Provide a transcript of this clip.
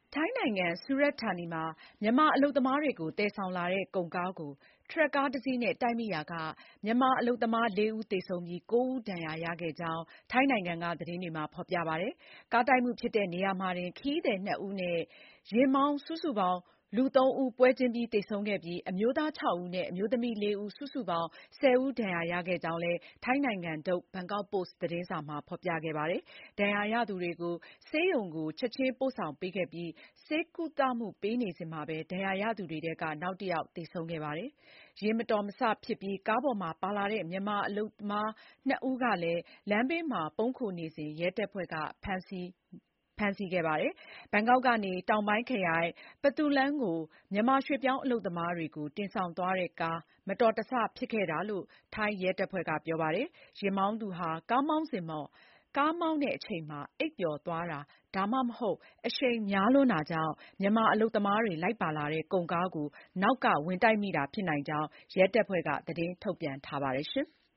ထိုင်းနိုင်ငံ စူရတ်ဌာနီမှာ မြန်မာအလုပ်သမားတွေကိုသယ်ဆောင်လာတဲ့ ကုန်ကားကို ထရပ်ကားတစီးနဲ့ တိုက်မိရာက မြန်မာအလုပ်သမား ၄ ဦးသေဆုံးပြီး ၉ ဦးဒဏ်ရာရခဲ့ကြောင်း ထိုင်းနိုင်ငံက သတင်းတွေမှာ ဖေါ်ပြပါတယ်။ ကားတိုက်မှုဖြစ်တဲ့နေရာမှာတင် ခရီးသည် 2 ဦးနဲ့ ယာဉ်မောင်း စုစုပေါင်း လူ ၃ ဦး ပွဲချင်းပြီး သေဆုံးခဲ့ပြီး အမျိုးသား 6 ဦးနဲ့ အမျိုးသမီး 4 ဦး စုစုပေါင်း 10 ဦး ဒဏ်ရာရခဲ့ကြောင်းလည်း ထိုင်းနိုင်ငံထုတ် ဘန်ကောက်ပို့စ် သတင်းစာမှာ ဖေါ်ပြခဲ့ပါတယ်။ ဒဏ်ရာရသူတွေကို ဆေးရုံကို ချက်ချင်းပို့ဆောင်ပေးခဲ့ပြီး ဆေးကုသမှုပေးနေစဉ်မှာပဲ ဒဏ်ရာရသူတွေထဲက နောက်တယောက် သေဆုံးခဲ့ပါတယ်။ ယာဉ်မတော်တဆဖြစ်ပြီး ကားပေါ်မှာပါလာတဲ့ မြန်မာအလုပ်သမား 2 ဦးကလည်း လမ်းဘေးမှာ ပုန်းခိုနေစဉ် ရဲတပ်ဖွဲ့က ဖမ်းဆီးခဲ့ပါတယ်။ ဘန်ကောက်ကနေ တောင်ပိုင်းခရိုင် Phathu Luang ကို မြန်မာရွှေ့ပြောင်းအလုပ်သမားတွေကို တင်ဆောင်သွားတဲ့ကား မတော်တဆဖြစ်ခဲ့တာလို့ ထိုင်းရဲတပ်ဖွဲ့က ပြောပါတယ်။ ယာဉ်မောင်းသူဟာ ကားမောင်းစဉ် အချိန်မှာ အိပ်ပျော်သွားတာ ဒါမှမဟုတ် အရှိန်များလွန်းတာကြောင့် မြန်မာအလုပ်သမားတွေ လိုက်ပါလာတဲ့ ကုန်ကားကို နောက်က ဝင်တိုက်မိတာဖြစ်နိုင်ကြောင်း ရဲတပ်ဖွဲ့က သတင်းထုတ်ပြန်ထားပါတယ်။